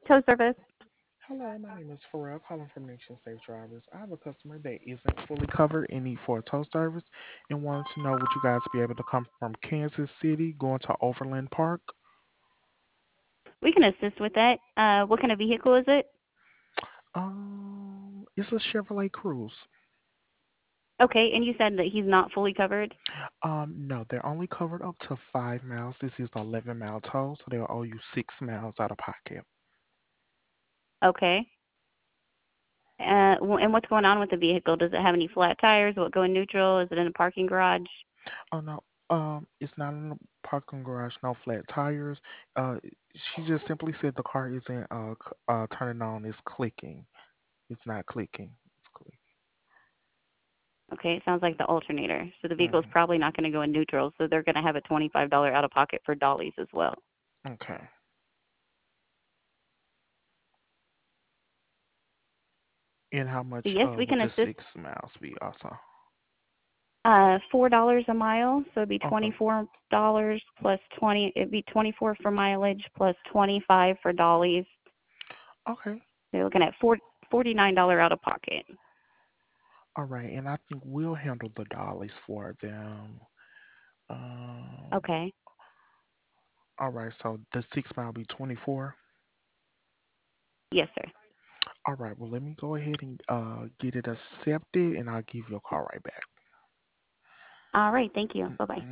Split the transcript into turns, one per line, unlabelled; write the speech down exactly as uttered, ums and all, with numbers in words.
Tow service.
Hello, my name is Pharrell, calling from Nation Safe Drivers. I have a customer that isn't fully covered and need for a tow service and wanted to know would you guys be able to come from Kansas City going to Overland Park?
We can assist with that. Uh, what kind of vehicle is it?
Um, it's a Chevrolet Cruze.
Okay, and you said that he's not fully covered.
Um, no, they're only covered up to five miles. This is the eleven mile tow, so they'll owe you six miles out of pocket.
Okay. Uh, wh- and what's going on with the vehicle? Does it have any flat tires? Will it go in neutral? Is it in a parking garage?
Oh no, um, it's not in the parking garage, no flat tires. Uh, she just simply said the car isn't uh, c- uh turning on, it's clicking. It's not clicking. It's clicking.
Okay, it sounds like the alternator. So the vehicle is
Hmm.
probably not going to go in neutral, so they're going to have a twenty-five dollars out of pocket for dollies as well.
Okay. And how
So
much
yes,
uh
we
would
can
the
assist.
six miles be also?
Uh, four dollars a mile, so it'd be
Okay.
twenty-four dollars plus twenty. It'd be twenty-four for mileage plus twenty-five for dollies.
Okay.
So you're looking at four, forty-nine dollars out of pocket.
All right. And I think we'll handle the dollies for them. Um.
Okay.
All right. So the six mile be twenty four.
Yes, sir.
All right. Well, let me go ahead and uh get it accepted, and I'll give you a call right back.
All right. Thank you. Bye bye.